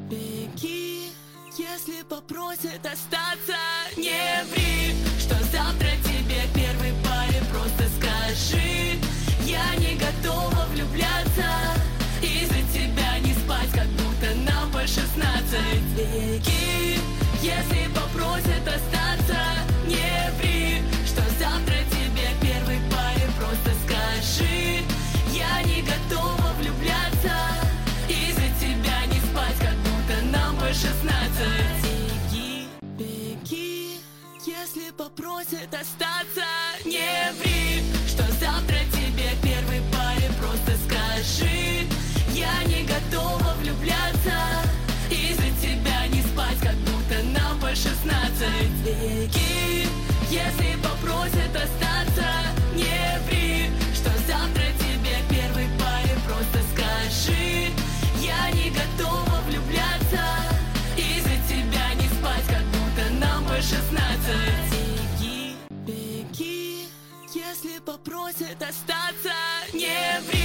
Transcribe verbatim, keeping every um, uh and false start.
беги, если попросят остаться. Не ври, что завтра тебе первой паре. Просто скажи, я не готова влюбляться. Из-за тебя не спать, как будто нам по шестнадцать. Беги, если попросят остаться. Не ври, что завтра тебе первой паре. Просто скажи, я не готова влюбляться. Из-за тебя не спать, как будто нам по шестнадцать. Беги, беги, если попросят остаться. Не ври, что завтра тебе первой паре. Просто скажи, я не готова влюбляться. Из-за тебя не спать, как будто нам по шестнадцать. Беги, если попросят остаться. Не ври, что завтра тебе первой паре. Просто скажи, я не готова влюбляться. Из-за тебя не спать, как будто нам по шестнадцать. Беги, беги, если попросят остаться. Не ври.